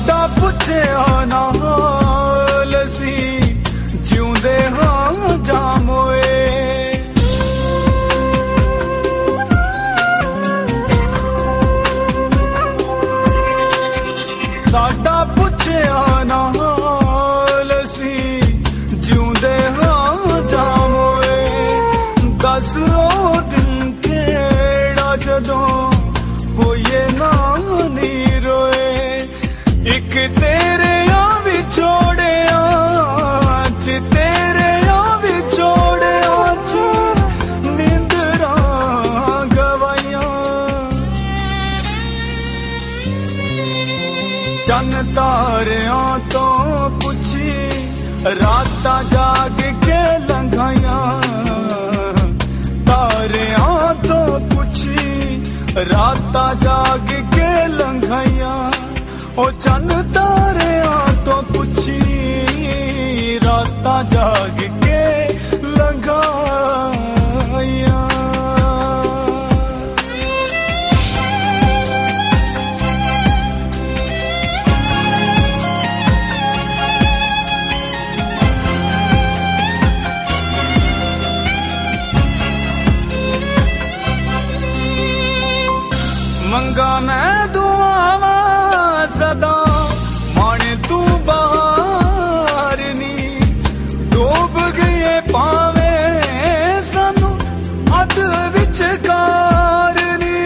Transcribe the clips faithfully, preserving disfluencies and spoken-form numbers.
साडा पुछया ना हाल सी जिउंदे हां जाम होए। साडा पुछया ना हाल सी जिउंदे हां जाम होए। दस ओ दिन केड़ा जदों होइए ना नी रोए। एक तेरे आ विछोड़े आज तेरे आ विछोड़े आज निंदरा गवाइया। चन तारियां तो पुछी रातां जाग के लंघाइया। तारियां तो पुछी रातां जाग के लंघाइया। ओ चन तारियां तो पुछी रातां जाग के लंघाइया। मंगा मैं दुआवा सदा माने तू बाहर नी। डूब गए पावे सानू अध विचकार नी।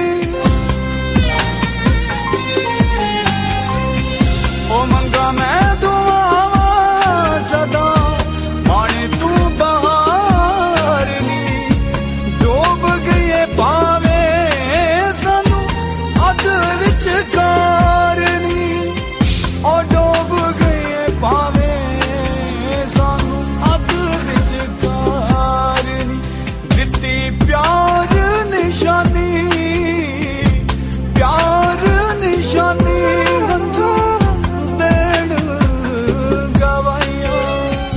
ओ मंगा मैं दुआवा सदा माने तू बाहर नी। डूब गए पावे विचकार नी। ओ डूब गए पावे सानू अध विचकार नी। दिती प्यार निशानी प्यार निशानी हंझू देण गवाइया।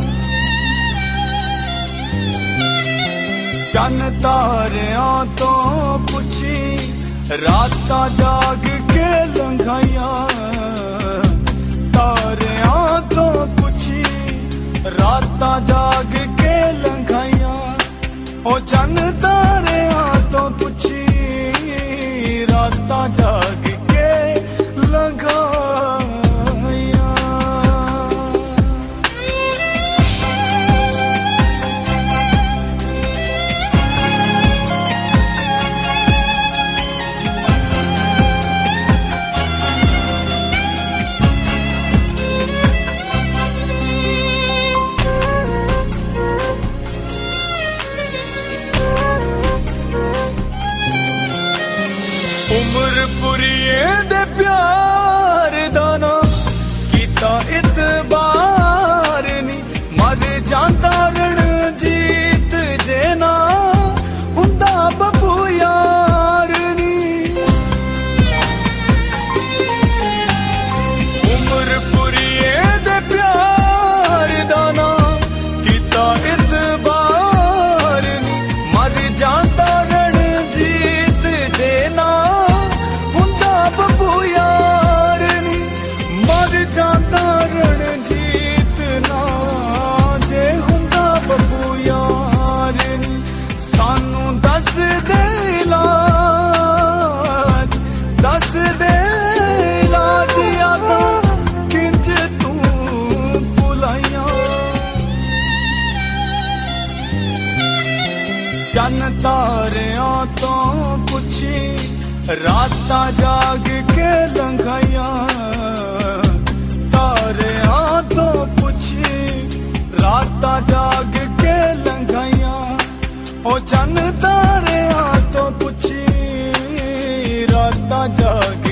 चन तारियां तो पुछी रातां जाग के लंघाइया। तारियां तो पुछी रातां जाग के लंघाइया। ओ चन तारियां तो पुछी रातां जाग के लंघाइया। उम्र पुरिए दे प्यार दाना कीता इतबार नी। मर जांदा रणजीत जेना हुंदा बब्बू यार नी। उम्र पुरिए दे प्यार दाना कीता इतबार नी। मर जांदा रणजीत जेना बब्बू यार नी। मर जांदा रणजीत ना जे हुंदा बब्बू यार नी। सानू दस दे इलाज दस दे इलाज यादा किंज तू भुलाइया। चन तारियां तो पुछी रातां जाग के लंघाइया। तारियां तो पुछी रातां जाग के लंघाइया। ओ चन तारियां तो पुछी रातां जाग